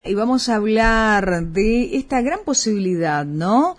Y vamos a hablar de esta gran posibilidad, ¿no?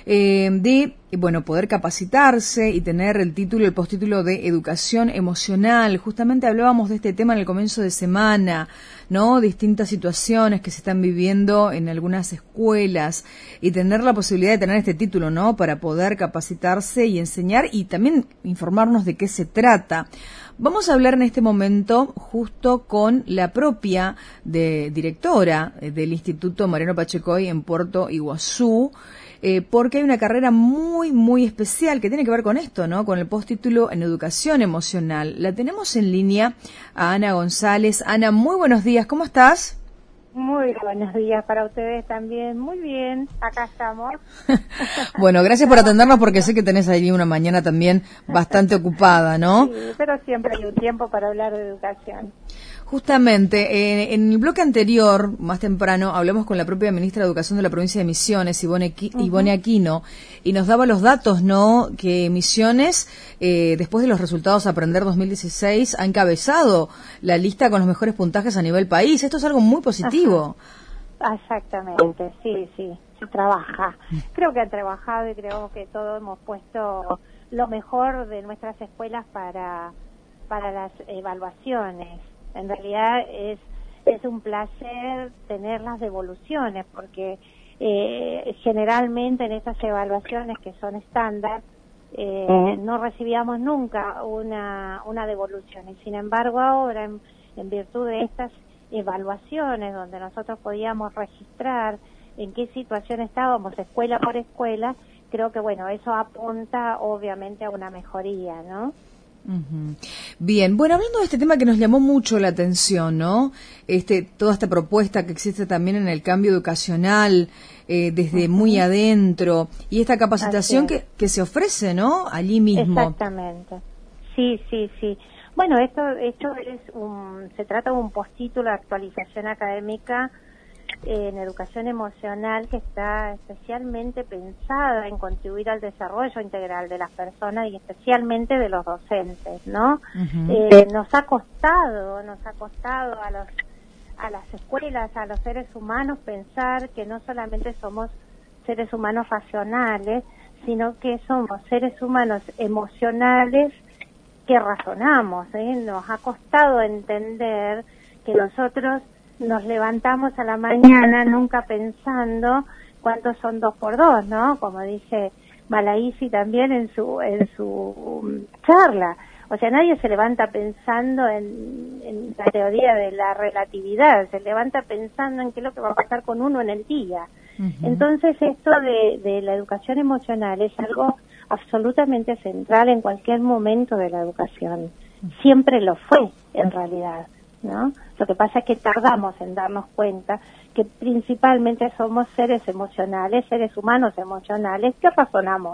De, bueno, poder capacitarse y tener el título, el postítulo de educación emocional. Justamente hablábamos de este tema en el comienzo de semana, ¿no? Distintas situaciones que se están viviendo en algunas escuelas y tener la posibilidad de tener este título, ¿no? Para poder capacitarse y enseñar y también informarnos de qué se trata. Vamos a hablar en este momento justo con la propia directora del Instituto Mariano Pachecoy en Puerto Iguazú, porque hay una carrera muy especial que tiene que ver con esto, ¿no? Con el postítulo en educación emocional. La tenemos en línea a Ana González. Ana, muy buenos días, ¿cómo estás? Muy buenos días para ustedes también. Muy bien, acá estamos. Bueno, gracias por atendernos porque sé que tenés ahí una mañana también bastante ocupada, ¿no? Sí, pero siempre hay un tiempo para hablar de educación. Justamente, en el bloque anterior, más temprano, hablamos con la propia ministra de Educación de la provincia de Misiones, Ivone Aquino, y nos daba los datos, ¿no? Que Misiones, después de los resultados Aprender 2016, ha encabezado la lista con los mejores puntajes a nivel país. Esto es algo muy positivo. Ajá. Exactamente, sí, se trabaja. Creo que han trabajado y creo que todos hemos puesto lo mejor de nuestras escuelas para las evaluaciones. En realidad es un placer tener las devoluciones porque generalmente en estas evaluaciones que son estándar no recibíamos nunca una devolución y sin embargo ahora en virtud de estas evaluaciones donde nosotros podíamos registrar en qué situación estábamos escuela por escuela, creo que bueno, eso apunta obviamente a una mejoría, ¿no? Uh-huh. Bien, bueno, hablando de este tema que nos llamó mucho la atención, ¿no? Toda esta propuesta que existe también en el cambio educacional, desde muy adentro, y esta capacitación que se ofrece, ¿no? Allí mismo. Exactamente. Sí. Bueno, esto se trata de un postítulo de actualización académica en educación emocional que está especialmente pensada en contribuir al desarrollo integral de las personas y especialmente de los docentes, ¿no? Uh-huh. Nos ha costado a las escuelas, a los seres humanos pensar que no solamente somos seres humanos racionales, sino que somos seres humanos emocionales que razonamos, Nos ha costado entender que nosotros nos levantamos a la mañana nunca pensando cuántos son 2 por 2, ¿no? Como dice Malaisi también en su charla. O sea, nadie se levanta pensando en la teoría de la relatividad, se levanta pensando en qué es lo que va a pasar con uno en el día. Uh-huh. Entonces esto de la educación emocional es algo absolutamente central en cualquier momento de la educación. Siempre lo fue, en realidad, ¿no? Lo que pasa es que tardamos en darnos cuenta que principalmente somos seres emocionales, seres humanos emocionales que razonamos,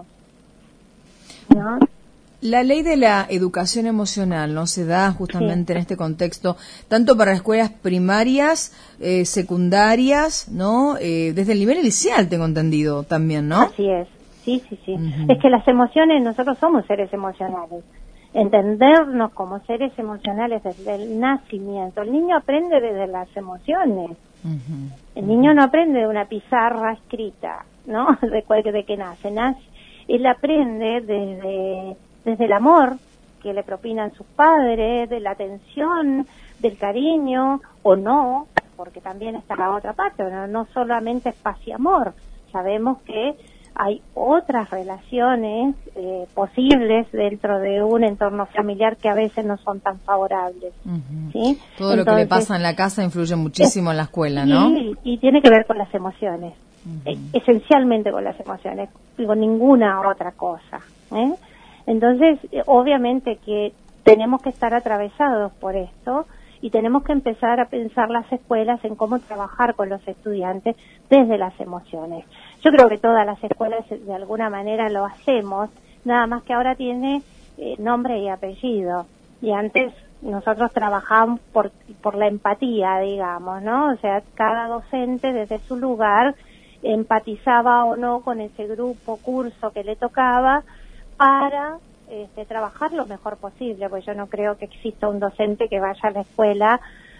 ¿no? La ley de la educación emocional no se da justamente en este contexto, tanto para escuelas primarias, secundarias, ¿no? Desde el nivel inicial tengo entendido también, ¿no? Así es, sí. Uh-huh. Es que las emociones, nosotros somos seres emocionales. Entendernos como seres emocionales desde el nacimiento. El niño aprende desde las emociones. Uh-huh. El niño no aprende de una pizarra escrita, ¿no? De que nace. Él aprende desde el amor que le propinan sus padres, de la atención, del cariño, o no, porque también está la otra parte, no solamente es paz y amor. Sabemos que hay otras relaciones posibles dentro de un entorno familiar que a veces no son tan favorables. Uh-huh. ¿Sí? Todo lo que le pasa en la casa influye muchísimo en la escuela, ¿no? Y tiene que ver con las emociones, esencialmente con las emociones, con ninguna otra cosa. Entonces, obviamente que tenemos que estar atravesados por esto y tenemos que empezar a pensar las escuelas en cómo trabajar con los estudiantes desde las emociones. Yo creo que todas las escuelas de alguna manera lo hacemos, nada más que ahora tiene nombre y apellido. Y antes nosotros trabajábamos por la empatía, digamos, ¿no? O sea, cada docente desde su lugar empatizaba o no con ese grupo, curso que le tocaba para trabajar lo mejor posible, porque yo no creo que exista un docente que vaya a la escuela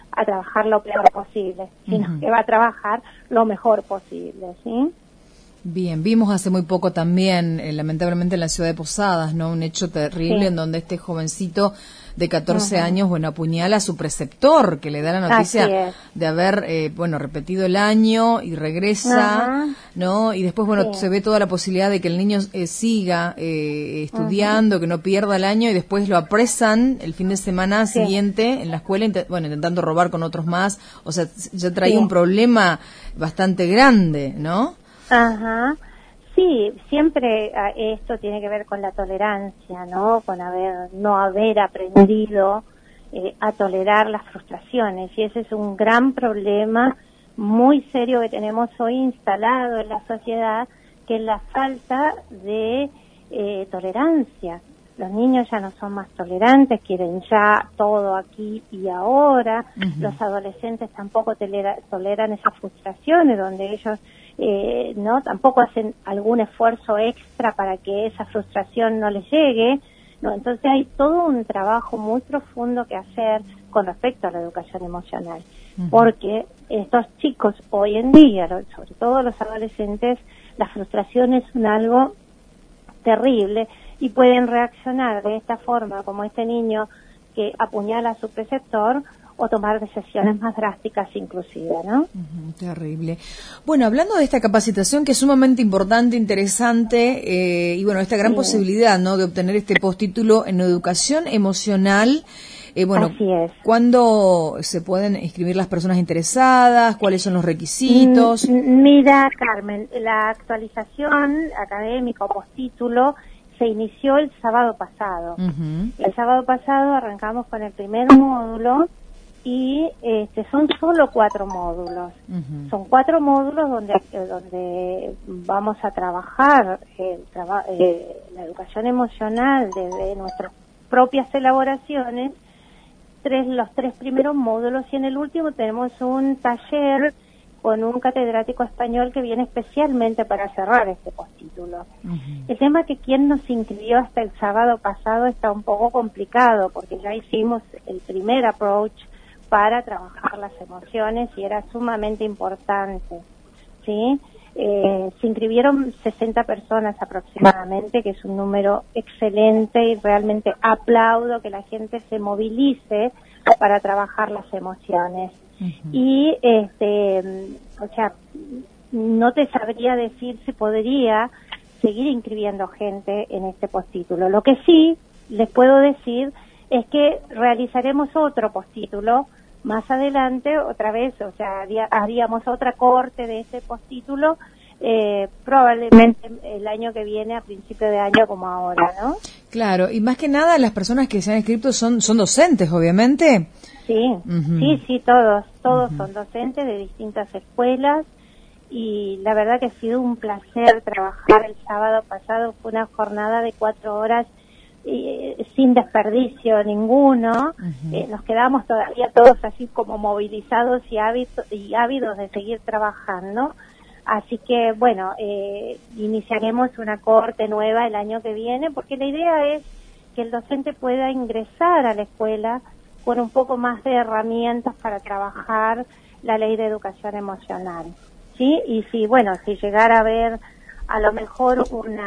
a trabajar lo peor posible, sino que va a trabajar lo mejor posible, ¿sí? Bien, vimos hace muy poco también, lamentablemente en la ciudad de Posadas, ¿no? Un hecho terrible en donde este jovencito de 14 años, apuñala a su preceptor, que le da la noticia de haber, repetido el año y regresa, ¿no? Y después, se ve toda la posibilidad de que el niño siga estudiando, que no pierda el año, y después lo apresan el fin de semana siguiente en la escuela, intentando robar con otros más. O sea, ya traía un problema bastante grande, ¿no? Sí, siempre esto tiene que ver con la tolerancia, ¿no? Con no haber aprendido a tolerar las frustraciones, y ese es un gran problema muy serio que tenemos hoy instalado en la sociedad, que es la falta de tolerancia. Los niños ya no son más tolerantes, quieren ya todo aquí y ahora. Los adolescentes tampoco toleran esas frustraciones, donde ellos no tampoco hacen algún esfuerzo extra para que esa frustración no les llegue. No, entonces hay todo un trabajo muy profundo que hacer con respecto a la educación emocional, porque estos chicos hoy en día, sobre todo los adolescentes, la frustración es algo terrible, y pueden reaccionar de esta forma, como este niño que apuñala a su preceptor, o tomar decisiones más drásticas inclusive, ¿no? Terrible. Bueno, hablando de esta capacitación que es sumamente importante, interesante, y esta gran posibilidad, ¿no?, de obtener este postítulo en educación emocional. Así es. ¿Cuándo se pueden inscribir las personas interesadas? ¿Cuáles son los requisitos? Mira, Carmen, la actualización académica o postítulo se inició el sábado pasado. El sábado pasado arrancamos con el primer módulo, y son solo 4 módulos. Son 4 módulos donde vamos a trabajar la educación emocional desde nuestras propias elaboraciones, los 3 primeros módulos, y en el último tenemos un taller con un catedrático español que viene especialmente para cerrar este postítulo. El tema que quien nos inscribió hasta el sábado pasado está un poco complicado, porque ya hicimos el primer approach para trabajar las emociones y era sumamente importante, ¿sí? Se inscribieron 60 personas aproximadamente, que es un número excelente, y realmente aplaudo que la gente se movilice para trabajar las emociones. Y, no te sabría decir si podría seguir inscribiendo gente en este postítulo. Lo que sí les puedo decir es que realizaremos otro postítulo más adelante, otra vez, haríamos otra corte de ese postítulo, probablemente el año que viene, a principio de año como ahora, ¿no? Claro, y más que nada las personas que se han inscrito son docentes, obviamente. Sí, sí, todos son docentes de distintas escuelas, y la verdad que ha sido un placer trabajar el sábado pasado. Fue una jornada de 4 horas sin desperdicio ninguno. Nos quedamos todavía todos así como movilizados y ávidos de seguir trabajando. Así que, iniciaremos una cohorte nueva el año que viene, porque la idea es que el docente pueda ingresar a la escuela con un poco más de herramientas para trabajar la ley de educación emocional, ¿sí? Y si llegara a haber a lo mejor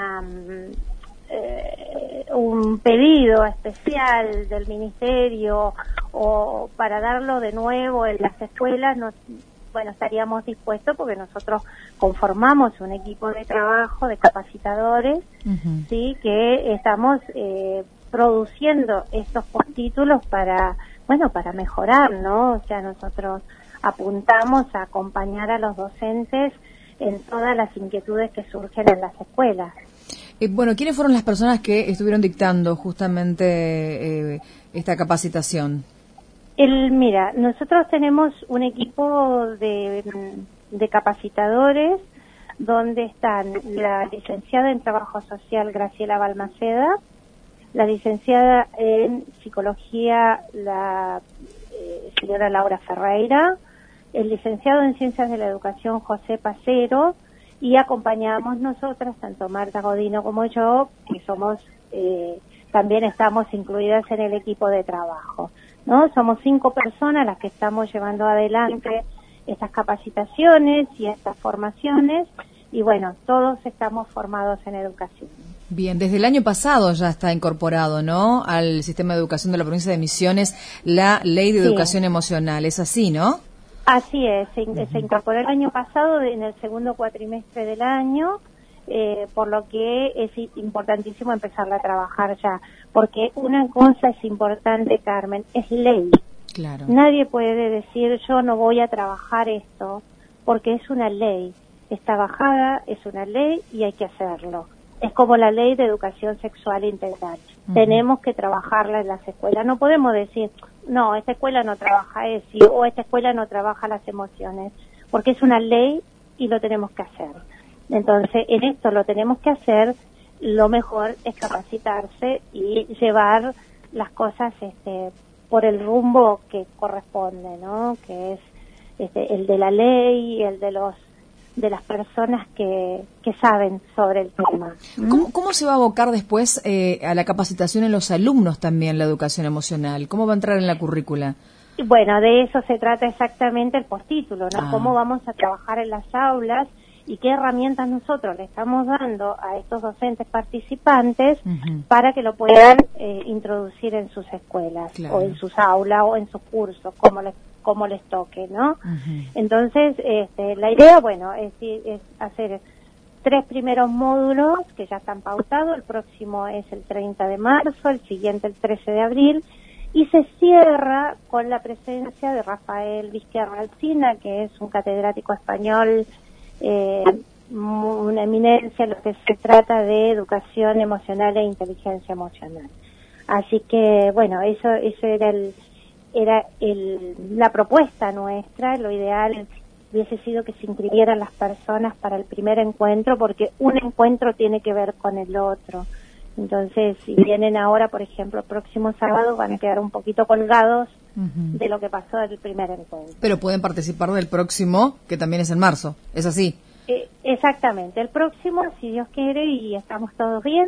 un pedido especial del ministerio, o para darlo de nuevo en las escuelas, estaríamos dispuestos, porque nosotros conformamos un equipo de trabajo de capacitadores, sí, que estamos produciendo estos postítulos para mejorar, ¿no? O sea, nosotros apuntamos a acompañar a los docentes en todas las inquietudes que surgen en las escuelas. ¿Quiénes fueron las personas que estuvieron dictando justamente esta capacitación? Mira, nosotros tenemos un equipo de capacitadores, donde están la licenciada en Trabajo Social Graciela Balmaceda, la licenciada en Psicología la señora Laura Ferreira, el licenciado en Ciencias de la Educación José Pacero, y acompañamos nosotras, tanto Marta Godino como yo, que somos también estamos incluidas en el equipo de trabajo. ¿no? Somos 5 personas las que estamos llevando adelante estas capacitaciones y estas formaciones, y bueno, todos estamos formados en educación. Bien, desde el año pasado ya está incorporado, ¿no?, al sistema de educación de la provincia de Misiones la Ley de Educación Emocional. ¿Es así, no? Así es, se incorporó el año pasado en el segundo cuatrimestre del año, por lo que es importantísimo empezarla a trabajar ya, porque una cosa es importante, Carmen, es ley. Claro. Nadie puede decir yo no voy a trabajar esto, porque es una ley, está bajada, es una ley y hay que hacerlo. Es como la ley de educación sexual integral. Tenemos que trabajarla en las escuelas. No podemos decir, no, esta escuela no trabaja eso, o esta escuela no trabaja las emociones, porque es una ley y lo tenemos que hacer. Entonces, en esto lo tenemos que hacer, lo mejor es capacitarse y llevar las cosas por el rumbo que corresponde, ¿no? Que es el de la ley, el de las personas que saben sobre el tema. ¿Cómo se va a abocar después a la capacitación en los alumnos también, la educación emocional? ¿Cómo va a entrar en la currícula? Bueno, de eso se trata exactamente el postítulo, ¿no? Cómo vamos a trabajar en las aulas y qué herramientas nosotros le estamos dando a estos docentes participantes para que lo puedan introducir en sus escuelas, o en sus aulas o en sus cursos, como les toque, ¿no? Entonces, la idea, bueno, es hacer 3 primeros módulos que ya están pautados. El próximo es el 30 de marzo, el siguiente el 13 de abril, y se cierra con la presencia de Rafael Vizquerra Alsina, que es un catedrático español, una eminencia en lo que se trata de educación emocional e inteligencia emocional. Así que, bueno, eso era la propuesta nuestra. Lo ideal hubiese sido que se inscribieran las personas para el primer encuentro, porque un encuentro tiene que ver con el otro. Entonces, si vienen ahora, por ejemplo, el próximo sábado, van a quedar un poquito colgados de lo que pasó en el primer encuentro. Pero pueden participar del próximo, que también es en marzo, ¿es así? Exactamente, el próximo, si Dios quiere y estamos todos bien,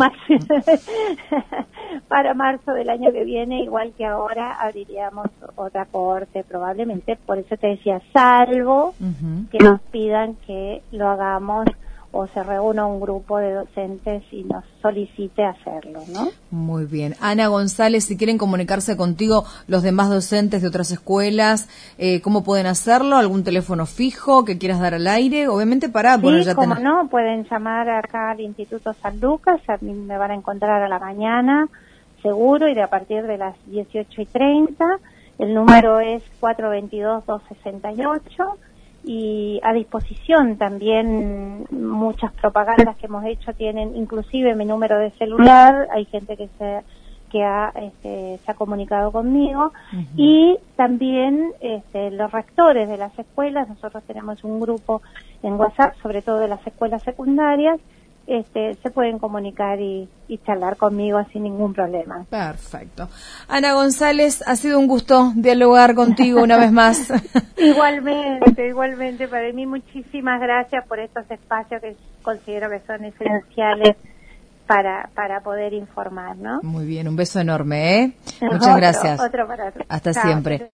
para marzo del año que viene, igual que ahora, abriríamos otra cohorte probablemente. Por eso te decía, salvo que nos pidan que lo hagamos o se reúna un grupo de docentes y nos solicite hacerlo, ¿no? Muy bien. Ana González, si quieren comunicarse contigo los demás docentes de otras escuelas, ¿cómo pueden hacerlo? ¿Algún teléfono fijo que quieras dar al aire? Obviamente para... Sí, bueno, ya como no, pueden llamar acá al Instituto San Lucas, a mí me van a encontrar a la mañana, seguro, y a partir de las 18:30, el número es 422-268, y a disposición también muchas propagandas que hemos hecho tienen inclusive mi número de celular. Hay gente que se ha comunicado conmigo, y también los rectores de las escuelas. Nosotros tenemos un grupo en WhatsApp, sobre todo de las escuelas secundarias. Se pueden comunicar y charlar conmigo sin ningún problema. Perfecto. Ana González, ha sido un gusto dialogar contigo una vez más. Igualmente, para mí muchísimas gracias por estos espacios que considero que son esenciales para poder informar, ¿no? Muy bien, un beso enorme, ¿eh? Muchas gracias. Otro para otro. Hasta Chao. siempre.